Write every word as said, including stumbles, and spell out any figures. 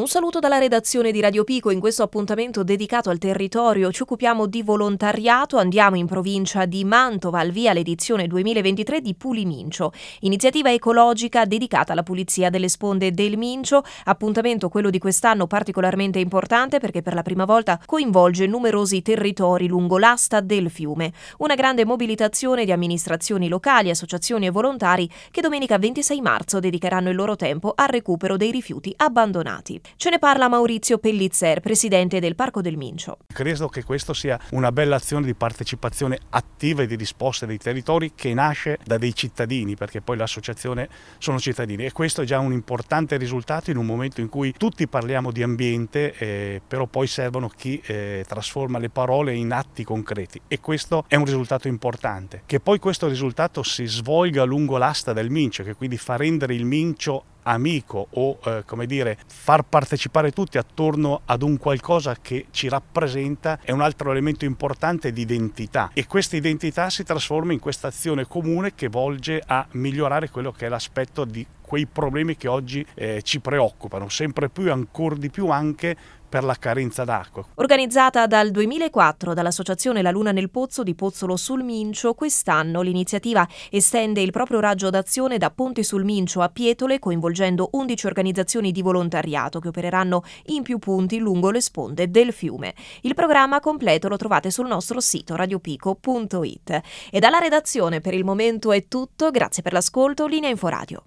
saluto dalla redazione di Radio Pico. In questo appuntamento dedicato al territorio ci occupiamo di volontariato. Andiamo in provincia di Mantova, al via l'edizione duemilaventitré di Pulimincio, iniziativa ecologica dedicata alla pulizia delle sponde del Mincio. Appuntamento quello di quest'anno particolarmente importante perché per la prima volta coinvolge numerosi territori lungo l'asta del fiume. Una grande mobilitazione di amministrazioni locali, associazioni e volontari che domenica ventisei marzo dedicheranno il loro tempo al recupero dei rifiuti abbandonati. Ce ne parla Maurizio Pellizzer, presidente del Parco del Mincio. Credo che questo sia una bella azione di partecipazione attiva e di risposta dei territori che nasce da dei cittadini, perché poi l'associazione sono cittadini, e questo è già un importante risultato in un momento in cui tutti parliamo di ambiente, eh, però poi servono chi eh, trasforma le parole in atti concreti, e questo è un risultato importante. Che poi questo risultato si svolga lungo l'asta del Mincio, che quindi fa rendere il Mincio amico o eh, come dire far partecipare tutti attorno ad un qualcosa che ci rappresenta, è un altro elemento importante di identità, e questa identità si trasforma in questa azione comune che volge a migliorare quello che è l'aspetto di quei problemi che oggi eh, ci preoccupano sempre più e ancora di più anche per la carenza d'acqua. Organizzata dal duemilaquattro dall'associazione La Luna nel Pozzo di Pozzolo sul Mincio, quest'anno l'iniziativa estende il proprio raggio d'azione da Ponte sul Mincio a Pietole, coinvolgendo undici organizzazioni di volontariato che opereranno in più punti lungo le sponde del fiume. Il programma completo lo trovate sul nostro sito radiopico punto it. E dalla redazione per il momento è tutto, grazie per l'ascolto, linea Inforadio.